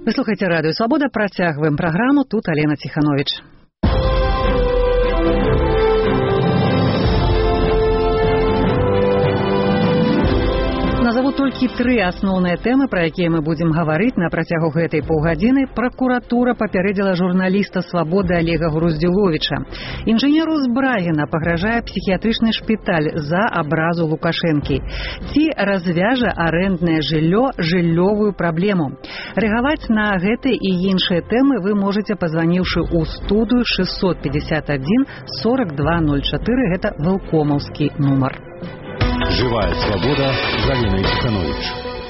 Вы слухаеце радыё Свабода, працягваем праграму, тут Алена Ціхановіч. Назову толькі тры асноўныя тэмы, пра якія мы будзем гаварыць на працягу гэтай паўгадзіны. Пракуратура папярэдзіла журналіста «Свабоды» Олега Груздзіловіча. Інжынеру з Брагіна пагражае псіхіятрычны шпіталь за абразу Лукашэнкі. Ці развяжа арэнднае жыллё жыллёвую праблему? Рэагаваць на гэтыя і іншыя тэмы вы можаце, пазваніўшы ў студыю 651 4204, гэта вэлкомаўскі нумар. Живая свобода з Аленой Ціхановіч.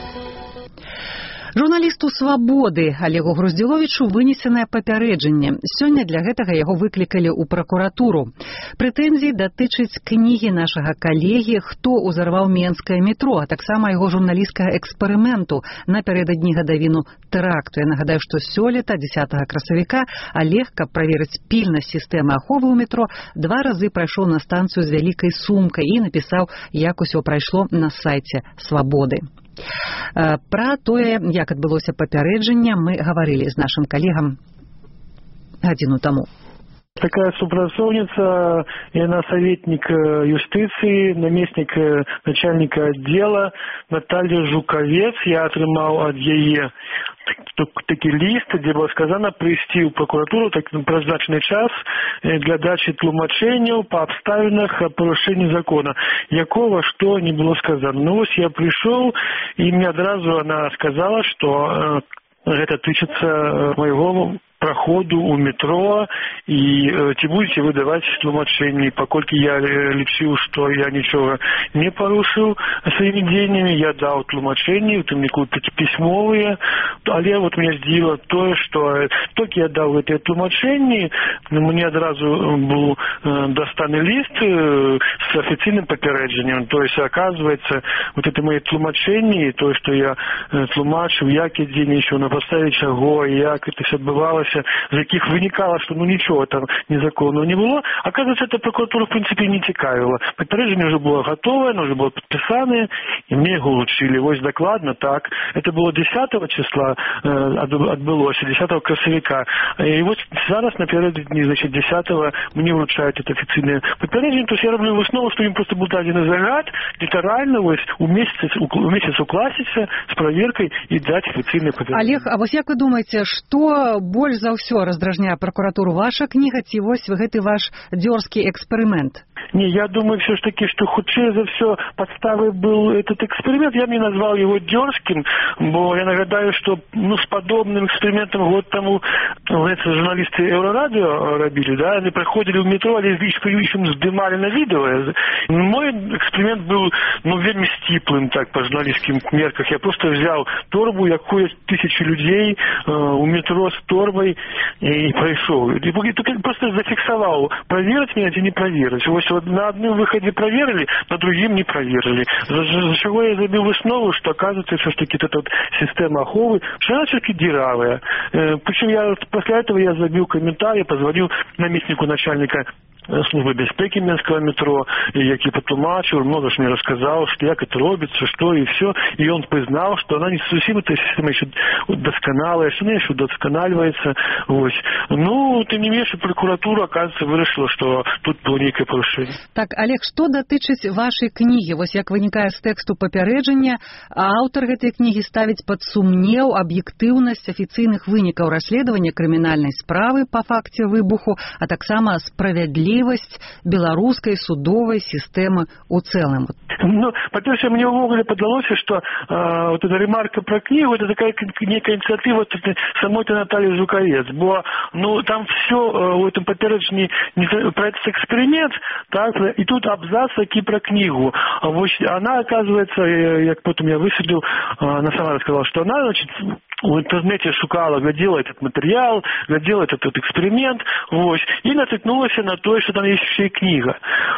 Журналісту «Свабоды» Олегу Груздзіловічу вынесенае папярэджанне. Сёння для гэтага яго выклікалі ў пракуратуру. Прэтэнзіі датычаць кнігі нашага калегі «Хто ўзарваў менскае метро», а таксама яго журналісцкага эксперыменту напярэдадні гадавіну тэракту. Я нагадаю, што сёлета, 10 красавіка, Олег, каб праверыць пільнасць сістэмы аховы ў метро, 2 разы прайшоў на станцыю з вялікай сумкай і напісаў, як усё прайшло на сайце «Свабоды». Пра тое, як адбылося папярэджанне, мы гаварылі з нашым калегам гадзіну таму. Такая супрацоўніца, яна советник юстыцыі, намеснік начальника отдела Наталья Жукавец. Я атрымаў ад яе такі ліст, дзе было сказано прыйсці ў прокуратуру прызначаны час для дачы тлумачэнняў па абставінах парушэння закона, якого што не было сказано. Ну вось я прыйшоў, і мне адразу она сказала, што гэта тычыцца майго проходу у метро, і ці будете выдаваць тлумачэнні. Паколькі я лічыў, што я нічога не парушыў сваімі дзеяннямі, я даў тлумачэнні, у тым ліку пісьмовыя, але вот меня здзівіла тое, што толькі я даў гэтыя тлумачэнні, мне адразу быў дастаны ліст с афіцыйным папярэджаннем. То есть, оказывается, вот это мои тлумачэнні, то, что я тлумачыў, як я дзейнічаў, на падставе чаго, як это все адбывалася, з якіх вынікала, што нічого там незаконного не было. Оказывается, это прокуратура, в принципе, не цікавила. Папярэджанне уже было готовое, оно уже было подписанное, и мне его уручили. Вось докладно так. Это было 10 числа, отбылося, 10 красавіка. И вот зараз, напередодні, значит, 10-го мне вручают это официальное папярэджанне. То есть я роблю выснову, что им просто был дадзены загад, литерально, вось, у месяц укласіцца с проверкой и дать официальное папярэджанне. Олег, а вось як вы думаете, что больш за ўсё раздражняе прокуратуру, ваша кніга ці вось гэты ваш дзёрзкі эксперымент? Не, я думаю все ж таки, что худшее за все подставой был этот эксперимент. Я не назвал его дерзким, бо я нагадаю, что с подобным экспериментом год тому журналисты Еврорадио робили, да, они проходили в метро, они еще сдымали на видео. Мой эксперимент был, вельми стиплым, так, по журналистским мерках. Я просто взял торбу, як ходят 1000 людей у метро с торбой и пройшов. И просто зафиксовал, проверить меня или не проверить. Вот на одном выходе проверили, на другим не проверили. За чего я забил выснову, что оказывается, все-таки эта система аховы, что она все-таки дыравая. Причем после этого я забил комментарий, позвонил наместнику начальника службы бяспеки Менского метро, які патлумачыў, много ж мне рассказал, что як это робится, что и все. И он признал, что она не совсем эта система еще досконалая, что она еще досконаливается. Ось. Тем не менее, прокуратура, оказывается, вырашила, что тут было некое порушение. Так, Олег, что датычыць вашей книги? Вось як вынікае з тэксту папярэджання, аўтар гэтай кнігі ставіць пад сумнеў аб'ектыўнасць афіцыйных вынікаў расследавання крымінальнай справы па факце выбуху, а таксама справядлівасць беларускай судовай сістэмы ў цэлым. По-перше, мне увогуле падалося, что вот эта ремарка про книгу, это такая некая инициатива самой-то Натальи Жукавец. Бо, там все в этом папярэджанні про этот эксперимент, так, и тут абзац таки про книгу. Она, оказывается, як потом я высветлил, она сама рассказала, что она, значит, в интернете шукала, глядела этот материал, глядела этот эксперимент, и натыкнулась на то, что там есть еще и книга.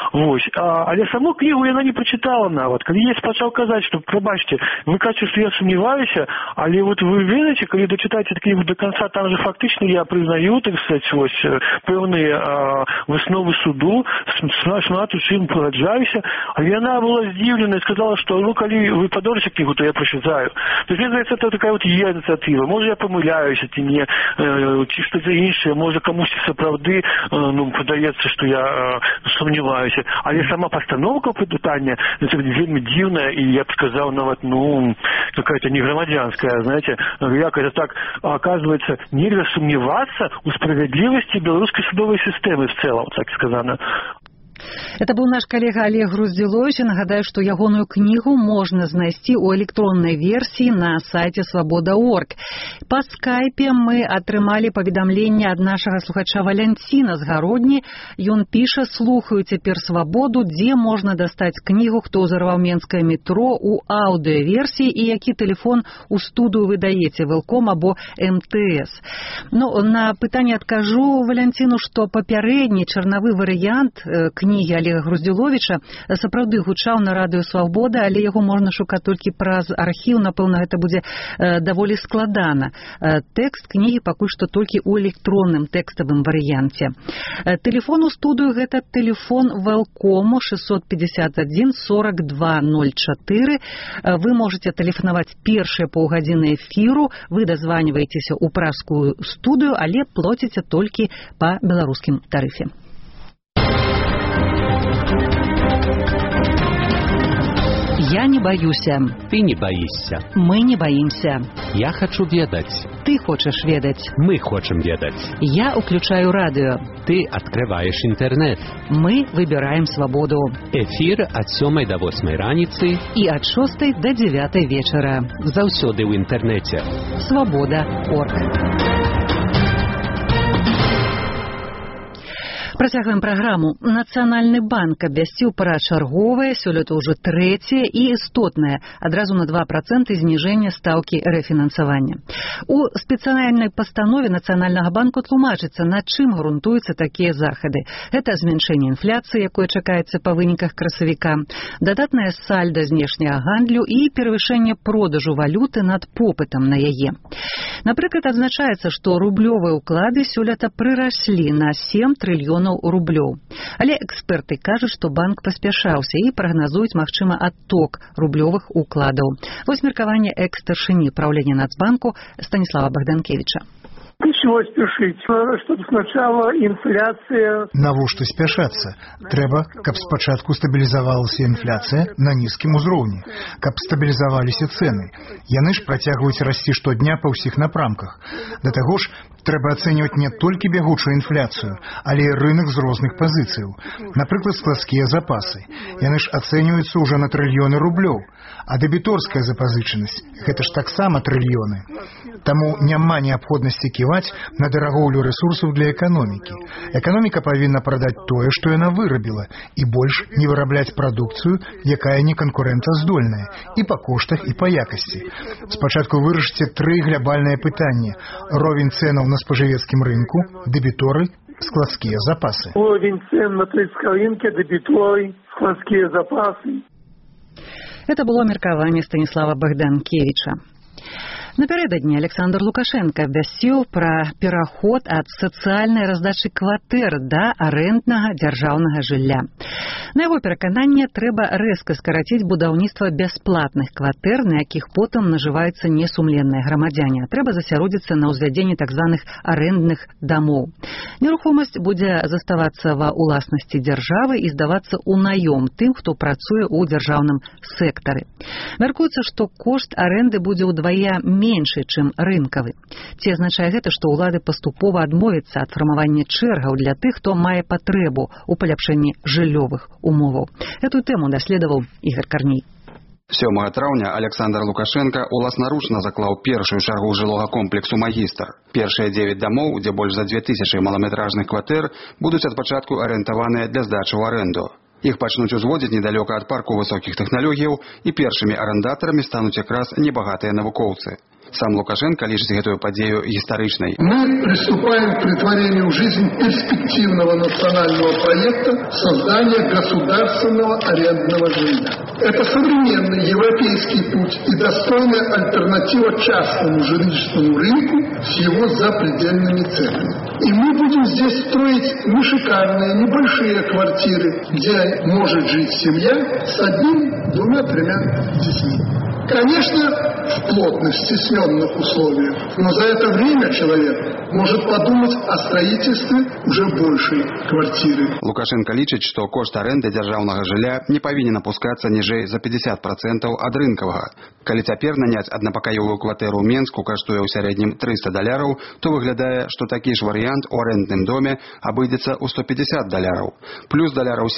Але саму книгу она не прочитала нават. Калі я пачаў казаць, што, прабачце, вы кажаце, што я сумневаюся, але вот вы ведаеце, калі дачытаеце книгу до конца, там же фактично я признаю, так сказать, пэўныя высновы суду, шмат у чым пагаджаюся, але она была здзіўлена и сказала, что, калі вы падорыце книгу, то я прочитаю. То есть, мне кажется, это такая вот ініціатива. Може, я помиляюся, ці мені, чи щось інше, може, комусь справді, подається, що я сумніваюся. Але сама постановка питання, це вельми дивна, і я б сказав, навіть, какая-то негромадянская, знаете, як это так, оказывается, нельзя сумніватися у справедливости белорусской судовой системы в целом, так сказано. Это быў наш калега Олег Груздзіловіч. Нагадаю, што ягоную кнігу можна знайсці ў электроннай версіі на сайце свабода.орг. Па скайпе мы атрымалі паведамленне ад нашага слухача Валянціна з Гародні. Ён піша: слухаю цяпер свабоду, дзе можна дастаць кнігу «Хто ўзарваў менскае метро» у аўдыёверсіі і які тэлефон у студыю вы даеце, Велком або МТС. На пытанне адкажу Валянціну, што папярэдні чарнавы варыянт кнігі Олега Груздзіловіча сапраўды гучаў на радыё «Свабода», але яго можна шукаць толькі праз архіў. Напэўна, гэта будзе даволі складана. Тэкст кнігі пакуль што толькі ў электронным тэкставым варыянце. Тэлефон у студыю — гэта тэлефон Велкому 651 42 04. Вы можете тэлефанаваць першыя паўгадзіны эфіру, вы дазваніваецеся ў пражскую студыю, але плоціце толькі па беларускім тарыфе. Я не баюся. Ты не боишься. Мы не боимся. Я хочу ведать. Ты хочешь ведать. Мы хотим ведать. Я уключаю радио. Ты открываешь интернет. Мы выбираем свободу. Эфир от 7 до 8 раницы и от 6 до 9 вечера. Заўсёды в интернете. Свобода.орг. Працягваем праграму. Нацыянальны банк абвясціў пра чарговае, сёлета ўжо трэцяе і істотнае, адразу на 2% зніжэнне стаўкі рэфінансавання. У спецыяльнай пастанове Нацыянальнага банку тлумачыцца, на чым грунтуюцца такія захады. Гэта змяншэнне інфляцыі, якое чакаецца па выніках красавіка, дадатнае сальда знешняга гандлю і перавышэнне продажу валюты над попытам на яе. Напрыклад, адзначаецца, што рублёвыя ўклады сёлета прыраслі на 7 трыльёнаў рублёў. Але эксперты кажуць, што банк паспяшаўся і прагназуюць магчымы адток рублёвых укладаў. Вось меркаванне экс-старшыні праўлення Нацбанку Станіслава Богданкевича. Чего спешить? Чтобы сначала инфляция... Навошта спяшацца? Трэба, каб спачатку стабілізавалася інфляцыя на нізкім узроўні, каб стабілізаваліся цэны. Яны ж працягваюць расці штодня па ўсіх напрамках. Да таго ж, трэба ацэньваць не толькі бягучую інфляцыю, але і рынак з розных пазіцыяў. Напрыклад, складскія запасы. Яны ж ацэньваюцца ўжо на трыльёны рублёў. А дэбіторская запазычанасць – гэта ж таксама трыльёны. Таму няма неабходнасці ківаць на дарагоўлю рэсурсаў для эканомікі. Эканоміка павінна прадаць тое, што яна вырабіла, і больш не вырабляць прадукцыю, якая не канкурэнтаздольная, і па коштах, і па якасці. Спачатку вырашыце 3 глябальныя пытанні: ровень цэнаў на спажывецкім рынку, дэбіторы, складскія запасы. Ровень цен на польском рынке, дэбіторы, складскія запасы. Это было меркаванне Станіслава Богданкевича. Напярэдадні Александр Лукашенко абвясціў пра пераход ад сацыяльнай раздачы кватэр да арэнднага дзяржаўнага жылля. На яго перакананне, трэба рэзка скараціць будаўніцтва бясплатных кватэр, на якіх потым нажываюцца несумленныя грамадзяне. Трэба засяродзіцца на ўзвядзенні так званых арэндных дамоў. Нерухомасць будзе заставацца ва ўласнасці дзяржавы і здавацца ў наём тым, хто працуе ў дзяржаўным сектары. Мяркуецца, што кошт арэнды будзе ўдвая меншы, чым рынкавы. Ці азначае гэта, што ўлады паступова адмовяцца ад фармавання чэргаў для тых, хто мае патрэбу ў паляпшэнні жыллёвых умоваў. Эту тэму даследаваў Ігор Карней. 7 траўня Александр Лукашенко уласнаручна заклаў першую чаргу жылога комплексу «Магістр». Першыя 9 дамоў, дзе больш за 2000 маламетражных кватэр, будуць ад пачатку арыентаваныя для здачы ў арэнду. Іх пачнуць узводзіць недалёка ад парку высокіх тэхналогіяў, і першымі арандатарамі стануць якраз небагатыя навукоўцы. Сам Лукашенко лічыць гэтую падзею гістарычнай. Мы приступаем к претворению в жизнь перспективного национального проекта создания государственного арендного жилья. Это современный европейский путь и достойная альтернатива частному жилищному рынку с его запредельными ценами. И мы будем здесь строить не шикарные, небольшие квартиры, где может жить семья с 1, 2, 3 детьми. Конечно, в плотных, стесненных условиях. Но за это время человек может подумать о строительстве уже большей квартиры. Лукашенко лічыць, што кошт арэнды дзяржаўнага жылля не павінен апускацца ніжэй за 50% ад рынкавага. Калі цяпер наняць аднапакаёвую кватэру ў Менску каштуе ў сярэднім $300, то выглядае, што такі ж варыянт у арэндным доме абыдзецца ў $150. Плюс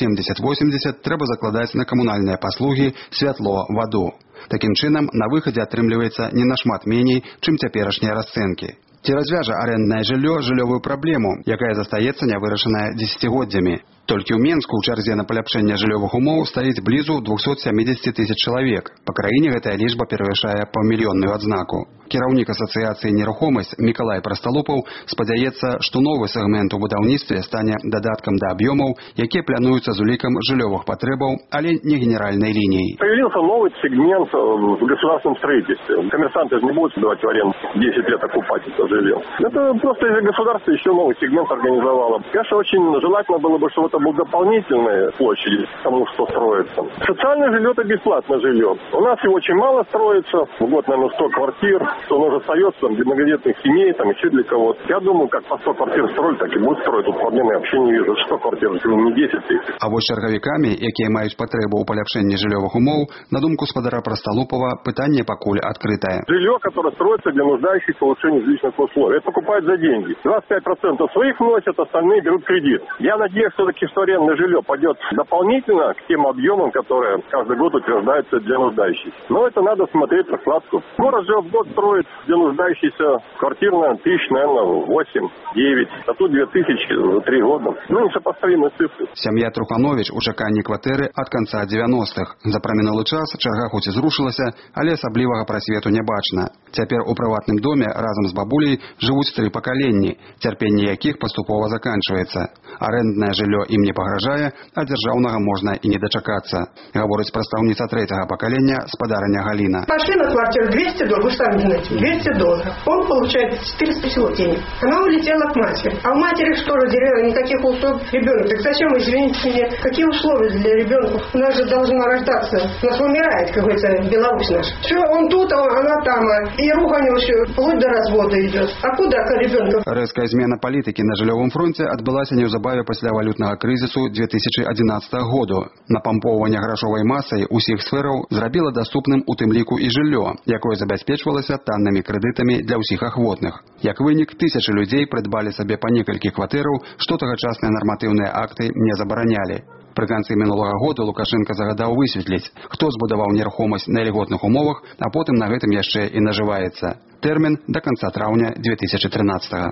$70-80 трэба закладаць на камунальныя паслугі, святло, ваду. Такім чынам, на выхадзе атрымліваецца не нашмат меней, чым цяперашнія расцэнкі. Ці развяжа арэнднае жыллё жыллёвую праблему, якая застаецца нявырашаная дзесяцігоддзямі. Толькі ў Менску ў чарзе на паляпшэнне жыллёвых умоў стаіць блізу 270 000 чалавек. Па краіне гэтая лічба перавышае паўмільённую адзнаку. Кіраўнік асацыяцыі нерухомасць Мікалай Прасталупаў спадзяецца, што новы сегмент у будаўніцтве стане дадаткам да аб'ёмаў, якія плануюцца з улікам жыллёвых патрэбаў, але не генеральнай лініяй. Появился новый сегмент в государственном строительстве. Коммерсанты же не будут давать в аренду 10 лет окупать это жилье. Это просто из-за государства еще новый сегмент организовало. Конечно, очень желательно было бы, чтобы это был дополнительные площади к тому, что строится. Социальное жилье – это бесплатное жилье. У нас его очень мало строится. В год, наверное, 100 квартир. Что у нас остается там, для многодетных семей, там еще для кого-то. Я думаю, как по 100 квартир строить, так и будет строить. Тут проблемы вообще не вижу. 100 квартир, не 10 тысяч. А вось чаргавікамі, якія маюць патрэбу ў паляпшэнні жыллёвых умоў, на думку спадара Прасталупова, пытанне пакуль адкрытае. Жилье, которое строится для нуждающихся в улучшении жилищных условий, это покупают за деньги. 25% своих вносят, остальные берут кредит. Я надеюсь, что арендное жилье пойдет дополнительно к тем объемам, которые каждый год утверждаются для нуждающихся. Но это надо смотреть раскладку. Город же в год строит для нуждающихся квартирно тысяч, наверное, 8-9, а тут 2000 за 3 года. Ну, сопоставимые цифры. Сям'я Труханович у чаканні кватэры ад канца 90-х. За прамінулы час чарга хоць і зрушылася, але асаблівага прасвету не бачна. Цяпер у прыватным доме разам з бабуляй жывуць 3 пакаленні, цярпенне якіх паступова заканчваецца. Арэнднае жыллё ім не пагражае, а дзяржаўнага можна і не дачакацца. Гаворыць прадстаўніца 3-го пакалення спадарыня Галіна. Пошли на квартиру $200, вы сами знаете, $200. Он получает 400 всего денег. Она улетела к матери. А у матери что же деревня, никаких условий ребенок. Так зачем, извините меня, какие условия для ребенка? У нас же должна рождаться. У нас умирает, как говорится, Беларусь наша. Что он тут, а она там. И ругань еще вплоть до развода идет. А куда ребенка? Рэзкая змена палітыкі на жыллёвым фронце адбылася неўзабаве пасля валютнага крызісу 2011 году. Напампоўванне грашовай масай усіх сфераў зрабіла даступным у тым ліку і жыллё, якое забяспечвалася таннымі крэдытамі для ўсіх ахвотных. Як вынік, тысячы людзей прыдбалі сабе па некалькі кватэраў, што тагачасныя нарматыўныя акты не забаранялі. Пры канцы мінулага года Лукашенко загадаў высветліць, хто збудаваў нерухомасць на льготных умовах, а потым на гэтым яшчэ і нажываецца. Тэрмін да канца траўня 2013-го.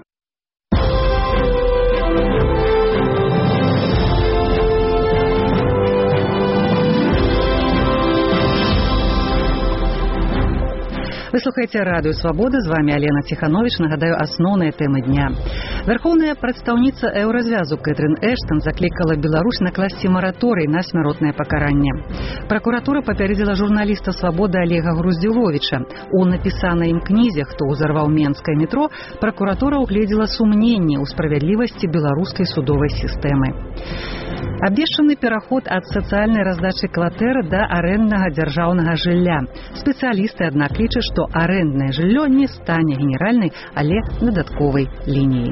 Вы слухаеце радыё Свабода, з вами Алена Ціхановіч. Нагадаю, асноўныя тэмы дня. Вярхоўная прадстаўніца еўразвязу Кэтрын Эштон заклікала Беларусь накласці мараторый на смяротнае пакаранне. Пракуратура папярэдзіла журналіста Свабоды Олега Груздзіловіча. У напісанай ім кнізе «Хто ўзарваў менскае метро» пракуратура угледзела сумненні ў справядлівасці беларускай судовай сістэмы. Абвешчаны пераход ад сацыяльнай раздачы кватэр да арэнднага дзяржаўнага жылля. Спецыялісты, аднак, лічаць, што арэнднае жыллё не стане генеральнай, але дадатковай лініяй.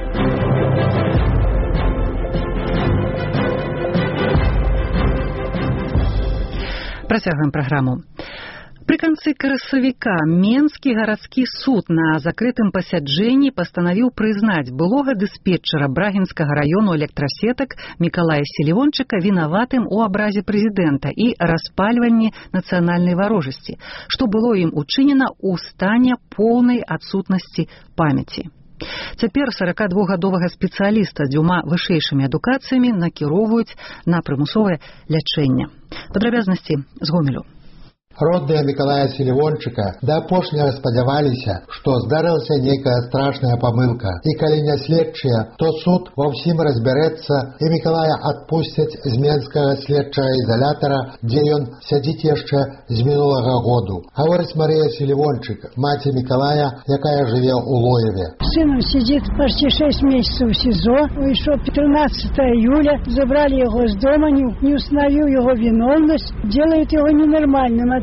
Працягваем праграму. Пры канцы красавіка Менскі гарадскі суд на закрытым пасяджэнні пастанавіў прызнаць былога дыспетчара Брагінскага раёну электрасетак Мікалая Селівончыка вінаватым у абразе прэзідэнта і распальванні нацыянальнай варожасці, што было ім учынена ў стане поўнай адсутнасці памяці. Цяпер 42-гадовага спецыяліста з 2 вышэйшымі адукацыямі накіроўваюць на прымусовае лячэнне. Падрабязнасці з Гомелю. Родныя Мікалая Селівончыка да апошняга спадзяваліся, што здарылася нейкая страшная памылка. І калі не следчыя, то суд ва ўсім разбярэцца і Мікалая адпусцяць з менскага следчага изолятора, дзе ён сядзіць яшчэ з мінулага году. Гаворыць Марыя Селівончык, маці Мікалая, якая жыве ў Лоеве. Сын сидит почти 6 месяцев в СИЗО. Еще 13 июля забрали его с дома, не установив его виновность, делают его ненормальным.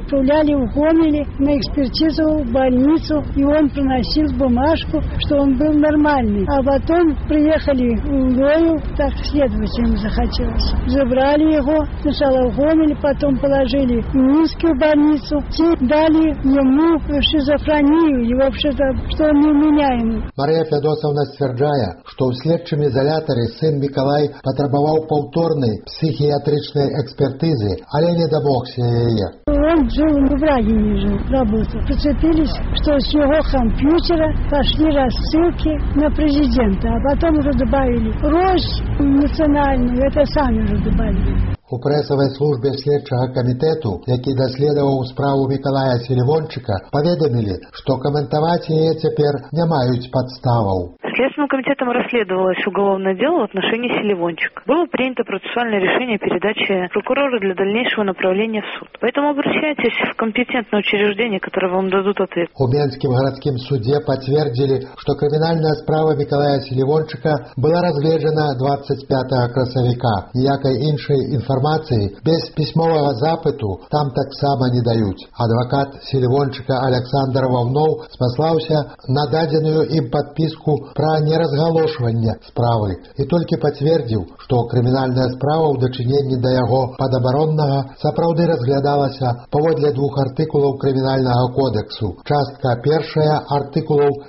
отправляли в Гомеле на экспертизу в больницу, и он приносил бумажку, что он был нормальный. А потом приехали в Лою, так следователям захотелось. Забрали его сначала в Гомеле, потом положили в Минскую больницу, и дали ему шизофрению, и вообще-то, что он невменяемый. Мария Федосовна стверджае, што ў следчым изолятаре сын Миколай патрабаваў паўторнай психиатричной экспертизы, але не домогся яе. Он жил в Врагине, работал. Прицепились, что с его компьютера пошли рассылки на президента, а потом уже добавили Рось национальную, это сами уже добавили. У прэсавай службе следчага камітэту, які даследаваў справу Мікалая Селівончыка, паведамілі, што каментаваць яе цяпер не маюць падставаў. Следственным комитетом расследовалось уголовное дело в отношении Селивончика. Было принято процессуальное решение передачи прокурора для дальнейшего направления в суд. Поэтому обращайтесь в компетентное учреждение, которое вам дадут ответ. У Менскім гарадскім суде подтвердили, что криминальная справа Миколая Селивончика была разгледжана 25 красавіка. Ніякай іншай информации без письмового запыту там таксама не дают. Адвокат Селивончика Александр Вовнов спаслаўся на дадзеную им подписку про неразгалошванне справы и только подтвердил, что криминальная справа ў дачыненні да яго падабароннага сапраўды разглядалася паводле двух артыкулаў крымінальнага кодексу. Частка першая артыкулаў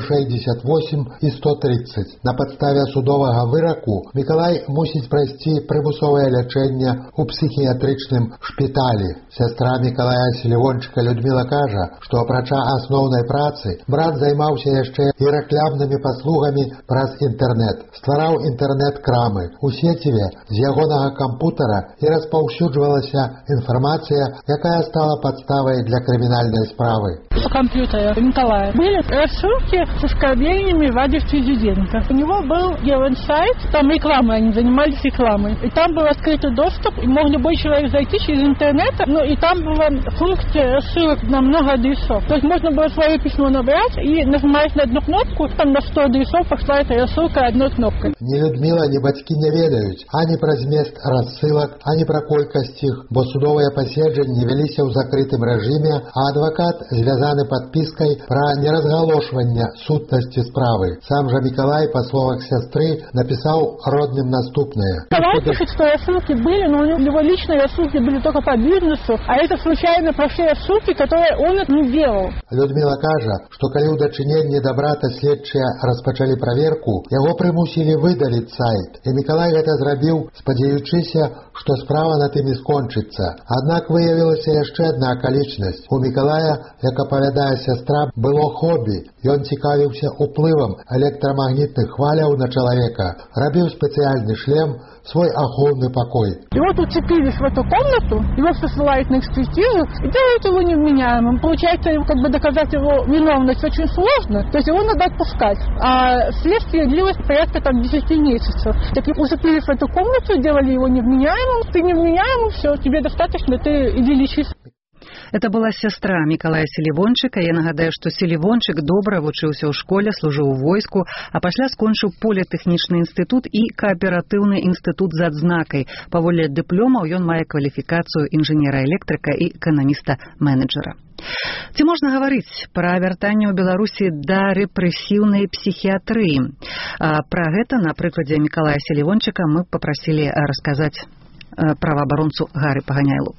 368 и 130. На подставе судовага выраку Миколай мусіць пройти прымусовае лячэнне у психіятрычным шпіталі. Сестра Миколая Селивончика Людмила кажа, что апрача асноўнай працы брат займаўся яшчэ і рэкламнымі паслугамі праз інтэрнэт. Ствараў інтэрнэт-крамы. У сеціве з ягонага кампутара і распаўсюджвалася інфармацыя, якая стала подставой для криминальной справы. По компьютеру Николая были рассылки с оскорблениями в адрес президента. У него был сайт, там реклама, они занимались рекламой. И там был открытый доступ, и мог любой человек зайти через интернет, и там была функция рассылок на много адресов. То есть можно было свое письмо набрать и нажимать на одну кнопку, там на 100 адресов пошла эта рассылка одной кнопкой. Ни Людмила, ни бацькі не ведаюць ані пра змест рассылак, ані пра колькасць іх, бо судовыя паседжанні веліся ў закрытым рэжыме, а адвакат звязаны падпіскай пра неразгалошванне сутнасці справы. Сам жа Миколай, по словах сестры, написал родным наступное. Николай пишет, что рассылки были, но у него личные рассылки были только по бизнесу, а это случайно прошли рассылки, которые он не делал. Людмила кажа, што калі ў дачыненні да брата следчыя распачалі праверку, яго прымусілі выдаліць сайт, і Миколай гэта зрабіў, спадзяючыся, што справа на тым і скончыцца. Аднак выявілася яшчэ адна акалічнасць. У Миколая, як апавядае сестра, было хобі. Ён цікавіўся уплывам электрамагнітных хваляў на чалавека, рабіў спецыяльны шлем, свой ахоўны покой. И вот уцепились в эту комнату, его посылают на экспертизу и делают его невменяемым. Получается, как бы доказать его виновность очень сложно, то есть его надо отпускать. А следствие длилось порядка 10 месяцев. Так уцепились в эту комнату, делали его невменяемым. Ты невменяемым, все, тебе достаточно, ты иди лечись. Это была сестра Миколая Селівончыка. Я нагадаю, што Селівончык добра вучыўся ў школе, служыў у войску, а пасля скончыў політэхнічны інстытут і кааператыўны інстытут з адзнакай. Паводле дыпломаў ён мае кваліфікацыю інжынера-электрыка і эканаміста-менеджера. Ці можна гаварыць пра вяртанне ў Беларусі да рэпрэсіўнай псіхіятрыі? Пра гэта на прыкладзе Миколая Селівончыка мы папрасілі расказаць праваабаронцу Гары Паганяйлу.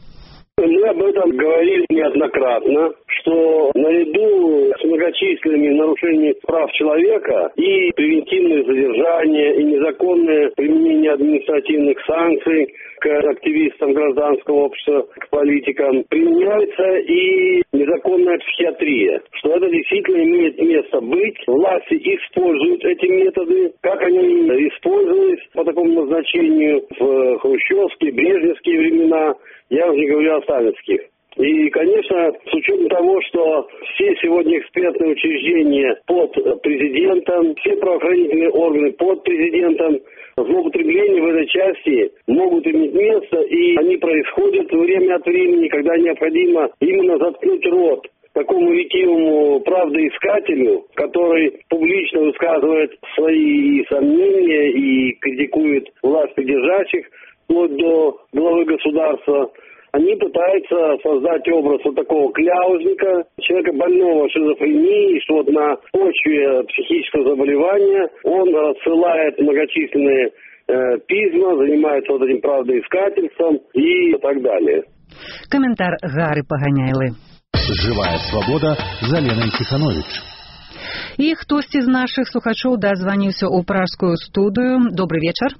Мы об этом говорили неоднократно, что наряду с многочисленными нарушениями прав человека и превентивное задержание, и незаконное применение административных санкций к активистам гражданского общества, к политикам, применяется и незаконная психиатрия. Что это действительно имеет место быть. Власти используют эти методы, как они использовались по такому назначению в хрущевские, брежневские времена, я уже не говорю о сталинских. И, конечно, с учетом того, что все сегодня экспертные учреждения под президентом, все правоохранительные органы под президентом, злоупотребления в этой части могут иметь место, и они происходят время от времени, когда необходимо именно заткнуть рот такому ретивому правдоискателю, который публично высказывает свои сомнения и критикует власть придержащих, вплоть до главы государства. они пытаются создать образ вот такого кляузника, человека больного шизофренией, что вот на почве психического заболевания он рассылает многочисленные письма, занимается вот этим правдоискательством и так далее. Коментар Гары Паганяйлы. Живая свобода за Леной Тиханович. І хтось із наших слухачів дозвонився у пражскую студию. Добрый вечер.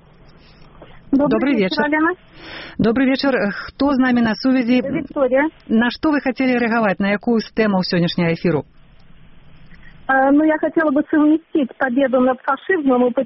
Добрый вечер, Алена. Добрый вечер. Кто с нами на связи? Виктория. На что вы хотели реагировать? На какую тему сегодняшнего эфира? Ну, я хотела бы совместить победу над фашизмом и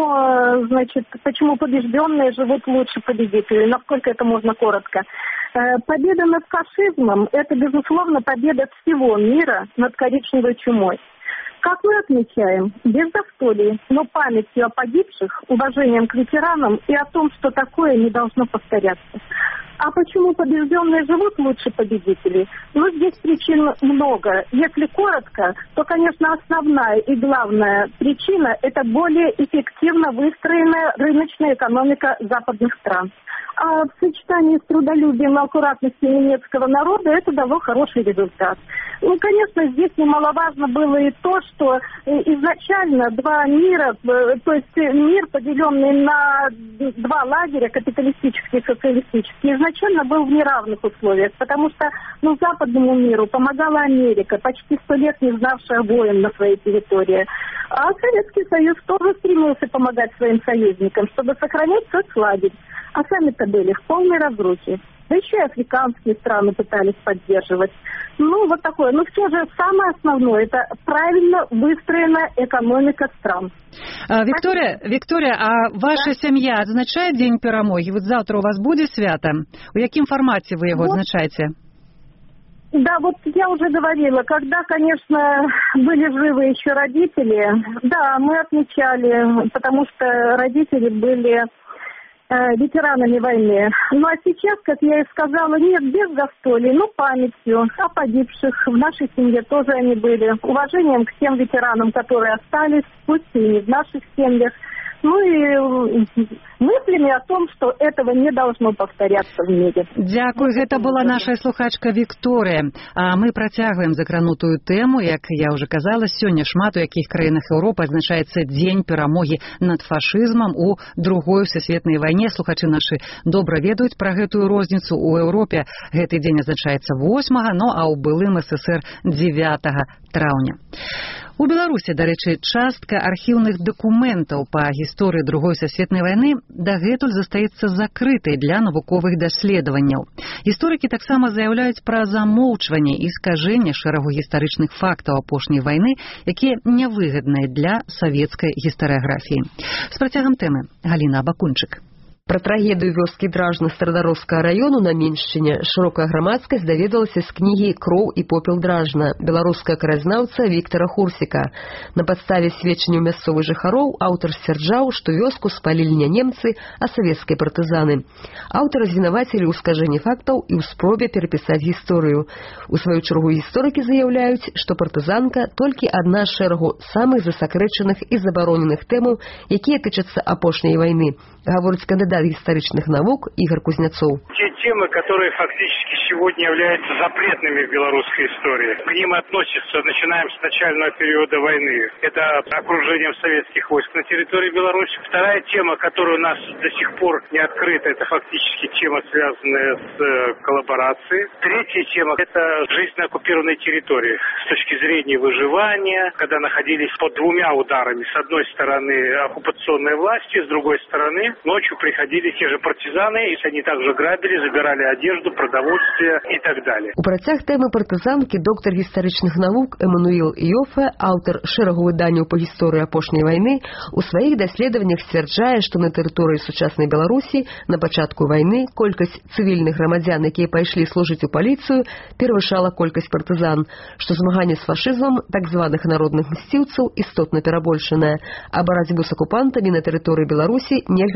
почему побежденные живут лучше победителей. Насколько это можно коротко. Победа над фашизмом – это, безусловно, победа всего мира над коричневой чумой. Как мы отмечаем, без застолий, но памятью о погибших, уважением к ветеранам и о том, что такое не должно повторяться. А почему побежденные живут лучше победителей? Ну, здесь причин много. Если коротко, то, конечно, основная и главная причина – это более эффективно выстроенная рыночная экономика западных стран. А в сочетании с трудолюбием и аккуратностью немецкого народа это дало хороший результат. Ну, конечно, здесь немаловажно было и то, что изначально два мира, то есть мир, поделенный на два лагеря, капиталистический и социалистический, изначально был в неравных условиях, потому что западному миру помогала Америка, почти 100 лет не знавшая войн на своей территории. А Советский Союз тоже стремился помогать своим союзникам, чтобы сохранить соцлагерь. А сами-то были в полной разрухе. Да еще и африканские страны пытались поддерживать. Ну, вот такое. Но все же самое основное – это правильно выстроенная экономика стран. Виктория, а ваша семья отзначает День перамоги? Вот завтра у вас будет свято? В каком формате вы его отзначаете? Да, вот я уже говорила, когда, конечно, были живы еще родители, да, мы отмечали, потому что родители были ветеранами войны. Ну а сейчас, как я и сказала, нет, без застолий, но памятью о погибших. В нашей семье тоже они были. Уважением к тем ветеранам, которые остались, пусть и не в наших семьях. Ну и мыслями о том, что этого не должно повторяться в мире. Дякую. Это была наша слухачка Вікторія. А мы працягваем закранутую тему. Як я уже казала, сёння шмат у якіх краінах Еўропы адзначаецца Дзень перамогі над фашызмам у другой сусветнай вайне. Слухачы нашы добра ведаюць пра гэтую розніцу. У Еўропе гэты дзень адзначаецца 8, ну а ў былым СССР 9 траўня. У Беларусі, дарэчы, частка архіўных дакументаў па гісторыі другой сусветнай вайны дагэтуль застаецца закрытай для навуковых даследаванняў. Гісторыкі таксама заяўляюць пра замоўчванне і скажэнне шэрагу гістарычных фактаў апошняй вайны, якія нявыгадныя для савецкай гістарыяграфіі. З працягам тэмы Галіна Абакунчык. Пра трагедыю вёскі Дражна Старадароўскага району на Меншчыне шырокая грамадскасць даведалася з кнігі «Кроў і попел Дражна» беларускага краязнаўца Віктара Хурсіка. На падставе сведчанняў мясцовых жыхароў аўтар сцвярджаў, што вёску спалілі не немцы, а савецкія партызаны. Аўтара звінавацілі ў скажэнні фактаў і ў спробе перапісаць гісторыю. У сваю чаргу гісторыкі заяўляюць, што партызанка толькі адна з шэрагу самых засакрэчаных і забароненых тэмаў, якія тычацца апошняй вайны, гаворыць кандидат исторических наук Игорь Кузнецов. Те темы, которые фактически сегодня являются запретными в белорусской истории, к ним относятся, начинаем с начального периода войны. Это окружением советских войск на территории Беларуси. Вторая тема, которая у нас до сих пор не открыта, это фактически тема, связанная с коллаборацией. Третья тема – это жизнь на оккупированной территории. С точки зрения выживания, когда находились под двумя ударами. С одной стороны оккупационной власти, с другой стороны ночью приходили те же партизаны, и они также грабили, забирали одежду, продовольствие и так далее. У працяг тэмы партызанкі доктар гістарычных навук Эммануил Иоффе, аўтар шэрагу выданняў па гісторыі апошняй вайны, у сваіх даследаваннях сцвярджае, што на тэрыторыі сучаснай Беларусі на пачатку вайны колькасць цывільных грамадзян, якія пайшлі служыць у паліцыю, перавышала колькасць партызан, што змаганне з фашызмам так званых народных мсціўцаў істотна перабольшанае, а барацьбу з акупантамі на тэрыторыі Беларусі нельга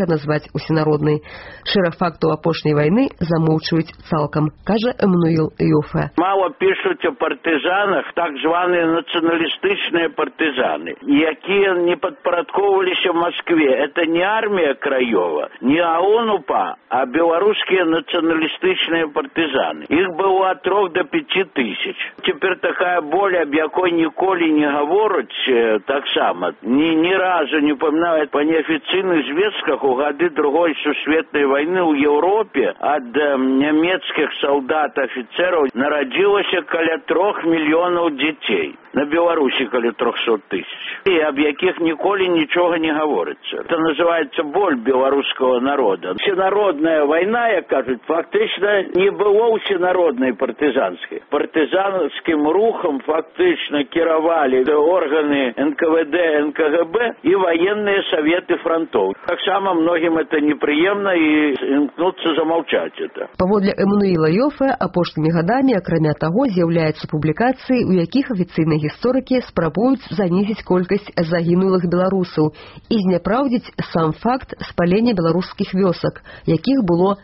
нельга назваць усенароднай. Шэраг фактаў апошняй вайны замоўчваюць цалкам, кажа Эммануил Йофе. Мало пишуть о партизанах, так званые националистичные партизаны, якія не подпорядковывались в Москве. Это не армия Краева, не ООН-УПА, а белорусские националистичные партизаны. Их было от 3 до 5 тысяч. Теперь такая боль, об якой ніколі не говорить, так само, ни разу не упоминают по неофициальных звестках у годы Другой Сусветной войны в Европе от немецких солдат, офицеров народилось каля 3 миллионов детей. На Беларуси каля 300 тысяч. И об яких николи ничего не говорится. Это называется боль белорусского народа. Всенародная война, як кажуть, фактично не было всенародной партизанской. Партизанским рухом фактично кировали органы НКВД, НКГБ и военные советы фронтов. Так само многим это неприемно и имкнуться замолчать это. Паводле Эммануила Йофе, апошнімі гадамі, акрамя таго, з'яўляюцца публікацыі, у якіх афіцыйныя гісторыкі спрабуюць занізіць колькасць загінулых беларусаў і зняпраўдзіць сам факт спалення беларускіх вёсак, якіх было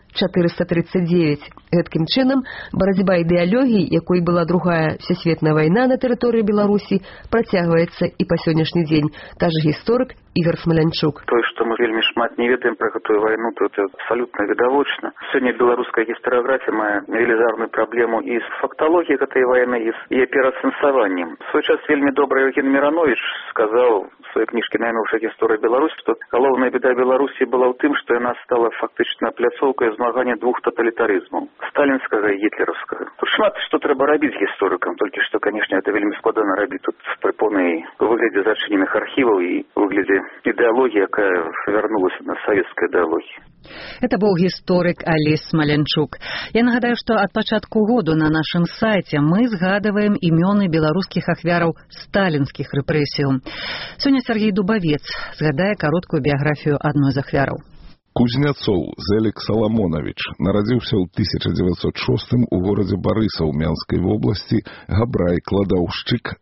439. Гэткім чынам, барацьба ідэалогій, якой была другая всесветная вайна на тэрыторыі Беларусі, працягваецца і па сённяшні дзень, кажа гісторык Ігор Смалянчук. То, што мы вельмі шмат не ведаем пра гэтую вайну, то это абсалютна відавочна. Сёння беларуская гістарыяграфія мае велізарную праблему і з факталогіяй гэтай вайны, і з яе пераацэнсаваннем. В свой час вельмі добры Евген Миранович сказаў в своей книжке «Найновшая гісторыя Беларуси», что головная беда Беларуси была в том, что она стала фактично пляцоўкай змагання двух тоталитаризмов – сталинского и гитлеровского. Тут шмат что трэба рабіць гісторыкам, только что, конечно, это вельмі складана рабіць тут при полной выгляде зачыненых архивов и выгляде идеологии, якая вернулась на советская идеология. Это был гісторык Алесь Смалянчук. Я нагадаю, что от пачатку году на нашем сайте мы згадываем имёны белорусских ахвяраў сталинских репрессий. Сегодня Сергей Дубовец згадае кароткую биографию одной из ахвяраў. Кузнецоў Зелік Саламонович нарадзіўся ў 1906 у горадзе Барысаў Менскай вобласці, габрай-кладаўшчык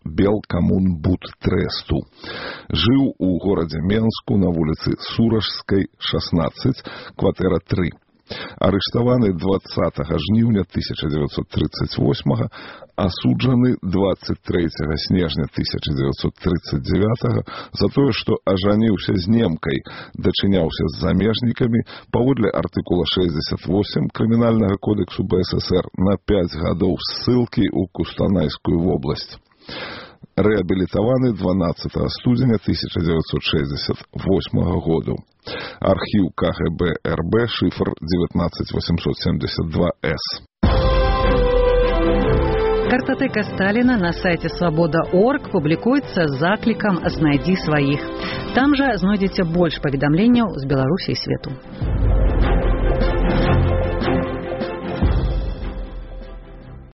Белкамунбудтресту. Жыў у горадзе Менску на вуліцы Суражскай, 16, кватэра 3. Арыштаваны 20 жніўня 1938, асуджаны 23 снежня 1939 за тое, што ажаніўся з немкай, дачыняўся з замежнікамі, паводле артыкула 68 Крымінальнага кодексу БССР на 5 гадоў ссылкі ў Кустанайскую вобласць. Рэабілітаваны 12 студзеня 1968 году. Архіў КГБ РБ, шифр 19872С. Картатэка Сталина на сайте свобода.орг публікуецца з заклікам «Знайдзі сваіх». Там жа знойдзеце больш паведамленняў з Беларусі і свету.